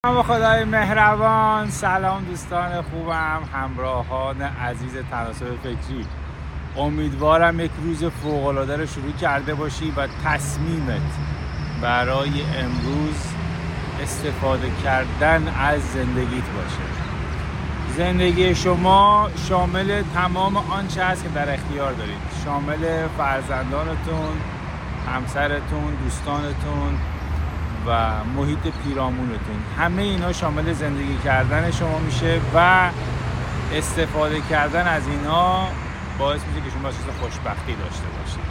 با خدای مهربان. سلام دوستان خوبم، همراهان عزیز تناسب فکری. امیدوارم یک روز فوق‌العاده رو شروع کرده باشی و تصمیمت برای امروز استفاده کردن از زندگیت باشه. زندگی شما شامل تمام آنچه هست که در اختیار دارید، شامل فرزندانتون، همسرتون، دوستانتون و محیط پیرامونتون. همه اینا شامل زندگی کردن شما میشه و استفاده کردن از اینا باعث میشه که شما احساس خوشبختی داشته باشید.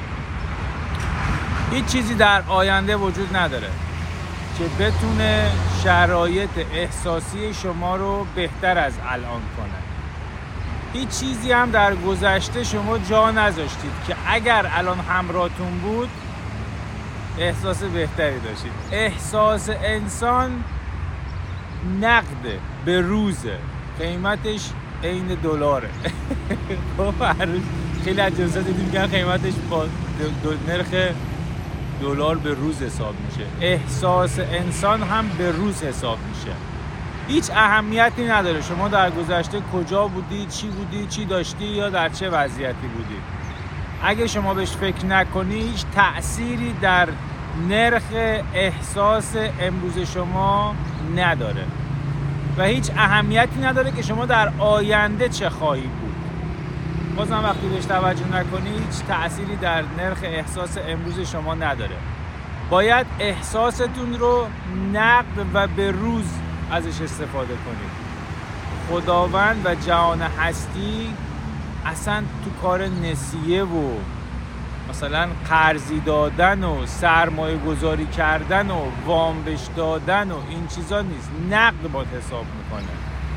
هیچ چیزی در آینده وجود نداره که بتونه شرایط احساسی شما رو بهتر از الان کنه. هیچ چیزی هم در گذشته شما جا نذاشتید که اگر الان همراهتون بود احساس بهتری داشتید. احساس انسان نقده، به روزه، قیمتش عین دلاره. هر روز خیلی از جنسات دیدیم که قیمتش با نرخ دلار به روز حساب میشه. احساس انسان هم به روز حساب میشه. هیچ اهمیتی نداره شما در گذشته کجا بودی، چی بودی، چی داشتی یا در چه وضعیتی بودی. اگه شما بهش فکر نکنی هیچ تأثیری در نرخ احساس امروز شما نداره و هیچ اهمیتی نداره که شما در آینده چه خواهی بود. بازم وقتی بهش توجه نکنی هیچ تأثیری در نرخ احساس امروز شما نداره. باید احساستون رو نقد و به روز ازش استفاده کنید. خداوند و جهان هستی اصلا تو کار نسیه و مثلا قرضی دادن و سرمایه گذاری کردن و وام بهش دادن و این چیزا نیست. نقد باید حساب میکنه.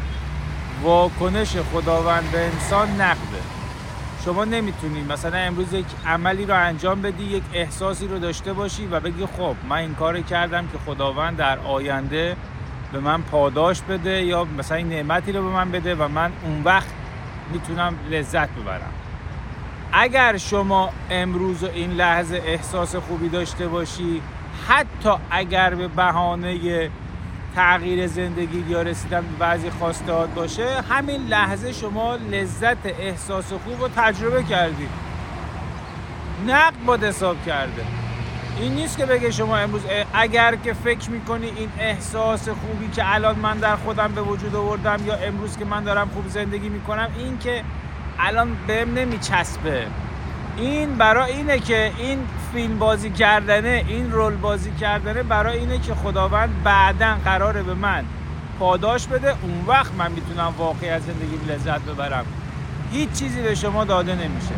واکنش خداوند به انسان نقده. شما نمیتونی مثلا امروز یک عملی رو انجام بدی، یک احساسی رو داشته باشی و بگی خب من این کار کردم که خداوند در آینده به من پاداش بده یا مثلا این نعمتی رو به من بده و من اون وقت میتونم لذت ببرم. اگر شما امروز و این لحظه احساس خوبی داشته باشی، حتی اگر به بهانه تغییر زندگی یا رسیدن به بعضی خواسته‌هات باشه، همین لحظه شما لذت احساس خوب رو تجربه کردی. نقد باید حساب کرده. این نیست که بگه شما امروز اگر که فکر میکنی این احساس خوبی که الان من در خودم به وجود آوردم یا امروز که من دارم خوب زندگی میکنم این که الان بهم نمیچسبه، این برای اینه که این فیلم بازی کردنه، این رول بازی کردنه برای اینه که خداوند بعداً قراره به من پاداش بده، اون وقت من میتونم واقعی از زندگی لذت ببرم. هیچ چیزی به شما داده نمیشه.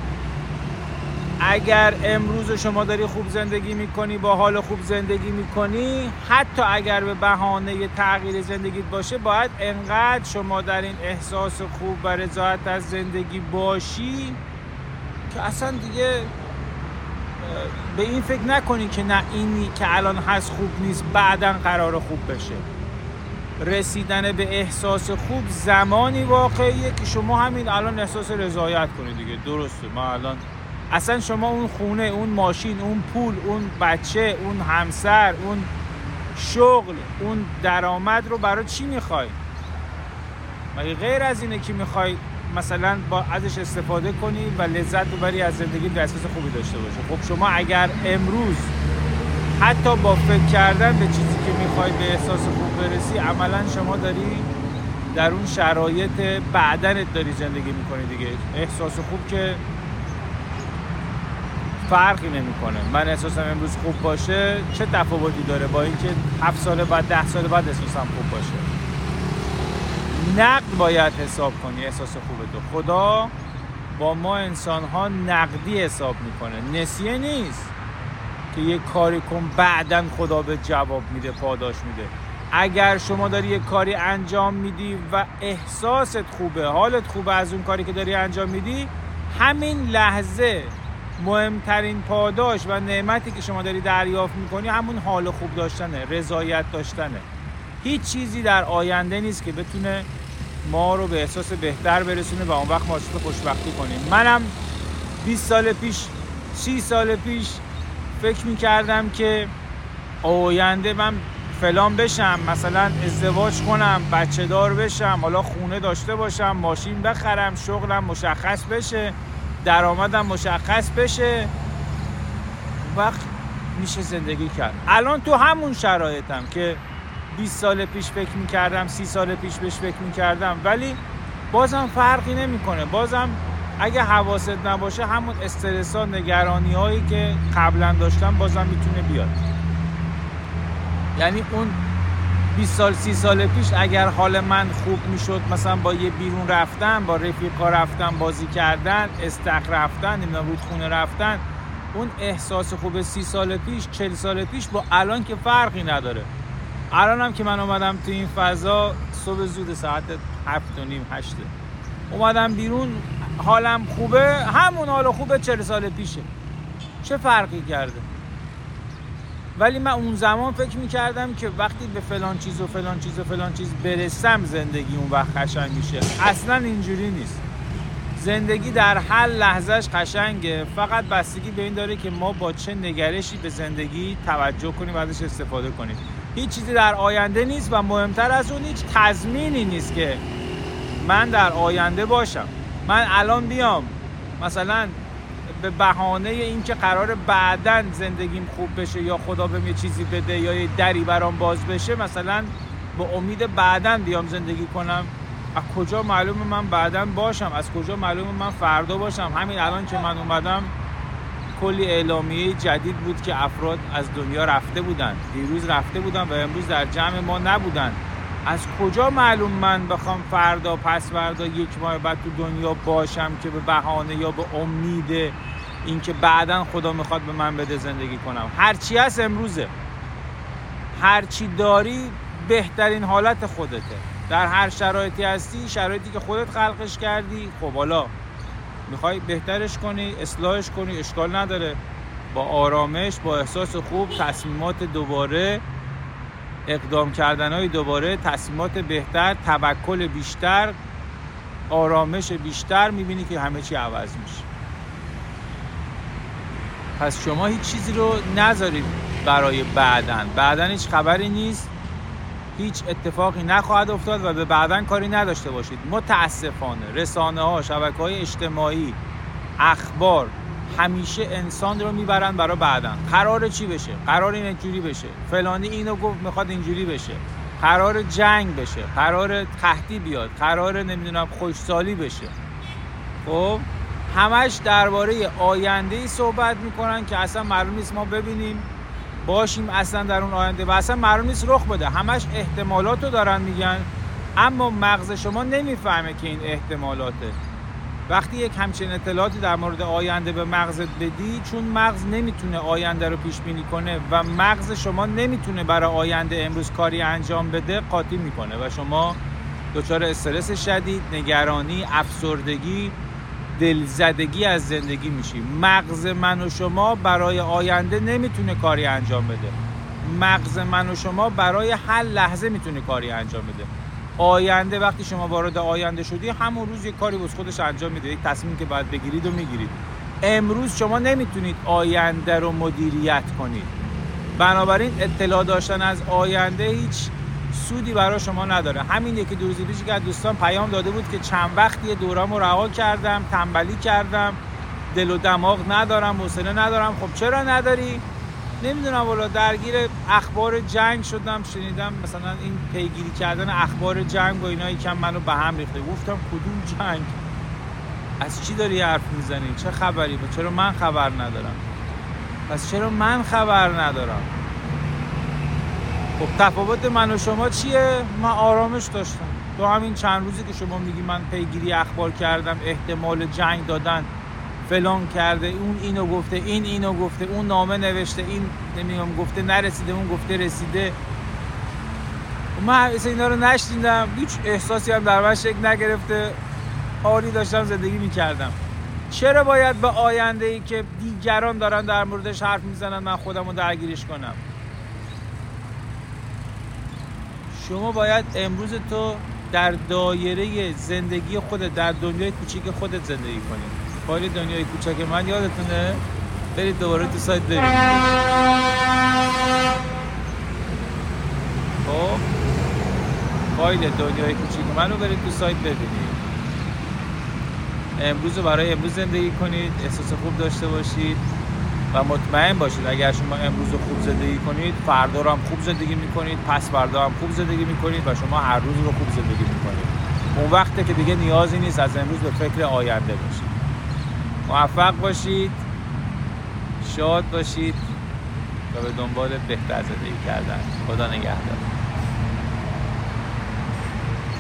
اگر امروز شما داری خوب زندگی میکنی، با حال خوب زندگی میکنی، حتی اگر به بهانه تغییر زندگیت باشه، باید انقدر شما در این احساس خوب و رضایت از زندگی باشی که اصلا دیگه به این فکر نکنی که نه اینی که الان هست خوب نیست، بعداً قراره خوب بشه. رسیدن به احساس خوب زمانی واقعیه که شما همین الان احساس رضایت کنید دیگه. درسته، ما الان اصلا شما اون خونه، اون ماشین، اون پول، اون بچه، اون همسر، اون شغل، اون درآمد رو برای چی میخوای؟ مگه غیر از اینه که میخوای مثلا با ازش استفاده کنی و لذت ببری از زندگی، به احساس خوبی داشته باشی. خب شما اگر امروز حتی با فکر کردن به چیزی که میخوای به احساس خوب برسی، عملا شما داری در اون شرایط بعدنت داری زندگی میکنی دیگه. احساس خوب که فرقی نمیکنه. من احساسم امروز خوب باشه چه تفاوتی داره با اینکه 7 سال بعد، 10 سال بعد احساسم خوب باشه. نقد باید حساب کنی احساس خوبتو. خدا با ما انسان‌ها نقدی حساب میکنه، نسیه نیست که یه کاری کن بعداً خدا به جواب میده، پاداش میده. اگر شما داری یه کاری انجام میدی و احساست خوبه، حالت خوبه از اون کاری که داری انجام میدی، همین لحظه مهمترین پاداش و نعمتی که شما داری دریافت میکنی همون حال خوب داشتنه، رضایت داشتنه. هیچ چیزی در آینده نیست که بتونه ما رو به احساس بهتر برسونه و اون وقت ما احساس خوشبختی کنیم. منم 20 سال پیش، 30 سال پیش فکر میکردم که آینده من فلان بشم، مثلا ازدواج کنم، بچه دار بشم، حالا خونه داشته باشم، ماشین بخرم، شغلم مشخص بشه، درآمدم مشخص بشه، وقت میشه زندگی کرد. الان تو همون شرایطم که 20 سال پیش فکر میکردم، 30 سال پیش بهش فکر میکردم، ولی بازم فرقی نمیکنه. بازم اگه حواست نباشه همون استرس ها، نگرانی هایی که قبلا داشتم بازم میتونه بیاد. یعنی اون 20 سال 30 سال پیش اگر حال من خوب میشد، مثلا با یه بیرون رفتن، با رفیقا رفتن بازی کردن، استخر رفتن، نمیدونم رودخونه رفتن، اون احساس خوب 30 سال پیش 40 سال پیش با الان که فرقی نداره. الان هم که من اومدم تو این فضا، صبح زود ساعت 7:30 8 اومدم بیرون، حالم خوبه، همون حال خوبه 40 سال پیشه. چه فرقی کرده؟ ولی من اون زمان فکر میکردم که وقتی به فلان چیز و فلان چیز و فلان چیز برسم زندگی اون وقت قشنگ میشه. اصلا اینجوری نیست. زندگی در هر لحظهش قشنگه، فقط بستگی به این داره که ما با چه نگرشی به زندگی توجه کنیم و ازش استفاده کنیم. هیچ چیزی در آینده نیست و مهمتر از اون هیچ تضمینی نیست که من در آینده باشم. من الان بیام مثلا به بهانه این که قراره بعداً زندگیم خوب بشه یا خدا بهم یه چیزی بده یا یه دری برام باز بشه، مثلا با امید بعداً بیام زندگی کنم، از کجا معلومه من بعداً باشم؟ از کجا معلومه من فردا باشم؟ همین الان که من اومدم کلی اعلامیه جدید بود که افراد از دنیا رفته بودن، دیروز رفته بودن و امروز در جمع ما نبودن. از کجا معلوم من بخوام فردا پس فردا یک ماه بعد تو دنیا باشم که به بهانه یا به امید این که بعداً خدا میخواد به من بده زندگی کنم؟ هرچی هست امروزه، هرچی داری بهترین حالت خودته. در هر شرایطی هستی، شرایطی که خودت خلقش کردی، خب حالا میخوای بهترش کنی، اصلاحش کنی، اشکال نداره. با آرامش، با احساس خوب، تصمیمات دوباره، اقدام کردنهای دوباره، تصمیمات بهتر، توکل بیشتر، آرامش بیشتر، میبینی که همه چی عوض میشه. پس شما هیچ چیزی رو نذارید برای بعدن هیچ خبری نیست، هیچ اتفاقی نخواهد افتاد و به بعدن کاری نداشته باشید. متاسفانه رسانه ها، شبکه های اجتماعی، اخبار همیشه انسان رو میبرن برای بعدن. قراره چی بشه؟ قراره اینجوری بشه، فلانی اینو گفت میخواد اینجوری بشه، قراره جنگ بشه، قراره قحطی بیاد، قراره نمیدونم خوشسالی بشه. خب همش درباره آینده‌ای صحبت میکنن که اصلا معلوم نیست ما ببینیم باشیم اصلا در اون آینده و اصلا معلوم نیست رخ بده. همش احتمالاتو دارن میگن، اما مغز شما نمیفهمه که این احتمالاته. وقتی یک همچین اطلاعاتی در مورد آینده به مغزت بدی، چون مغز نمیتونه آینده رو پیش بینی کنه و مغز شما نمیتونه برای آینده امروز کاری انجام بده، قاطی میکنه و شما دچار استرس شدید، نگرانی، افسردگی، دلزدگی از زندگی میشی. مغز من و شما برای آینده نمیتونه کاری انجام بده. مغز من و شما برای هر لحظه میتونه کاری انجام بده. آینده، وقتی شما وارد آینده شدی، همون روز یک کاری واسه خودش انجام میده، یک تصمیم که باید بگیرید و میگیرید. امروز شما نمیتونید آینده رو مدیریت کنید، بنابراین اطلاع داشتن از آینده هیچ سودی برای شما نداره. همین یکی دو روز پیش که دوستان پیام داده بود که چند وقتی دورامو رها کردم، تنبلی کردم، دل و دماغ ندارم، حوصله ندارم. خب چرا نداری؟ نمیدونم، والا درگیر اخبار جنگ شدم، شنیدم مثلا این پیگیری کردن اخبار جنگ و اینا یکم منو به هم ریخته. گفتم کدوم جنگ؟ از چی داری حرف میزنی؟ چه خبری؟ چرا من خبر ندارم؟ پس چرا من خبر ندارم؟ خب تفاوت من و شما چیه؟ من آرامش داشتم تو همین چند روزی که شما میگی من پیگیری اخبار کردم، احتمال جنگ دادن، فلان کرده، اون اینو گفته، این اینو گفته، اون نامه نوشته، این نمیدونم گفته نرسیده، اون گفته رسیده. من اصلا اینا رو نشنیدم، هیچ احساسی هم در من شکل نگرفته، حالی داشتم زندگی میکردم. چرا باید به آینده ای که دیگران دارن در موردش حرف میزنن من خودم رو درگیرش کنم؟ شما باید امروز تو در دایره زندگی خودت، در دنیای کوچیک خودت زندگی کنی. فایل دنیای کوچک من یادتونه؟ برید دوباره تو سایت برید. خب فایل دنیای کوچیک من رو برید تو سایت ببینید. امروز رو برای امروز زندگی کنید، احساس خوب داشته باشید و مطمئن باشید اگر شما امروز رو خوب زندگی کنید، فردا رو هم خوب زندگی میکنید، پس فردا هم خوب زندگی میکنید و شما هر روز رو خوب زندگی میکنید. اون وقته که دیگه نیازی نیست از امروز به فکر آینده باشید. موفق باشید، شاد باشید و به دنبال بهتر زندگی کردن. خدا نگهدار.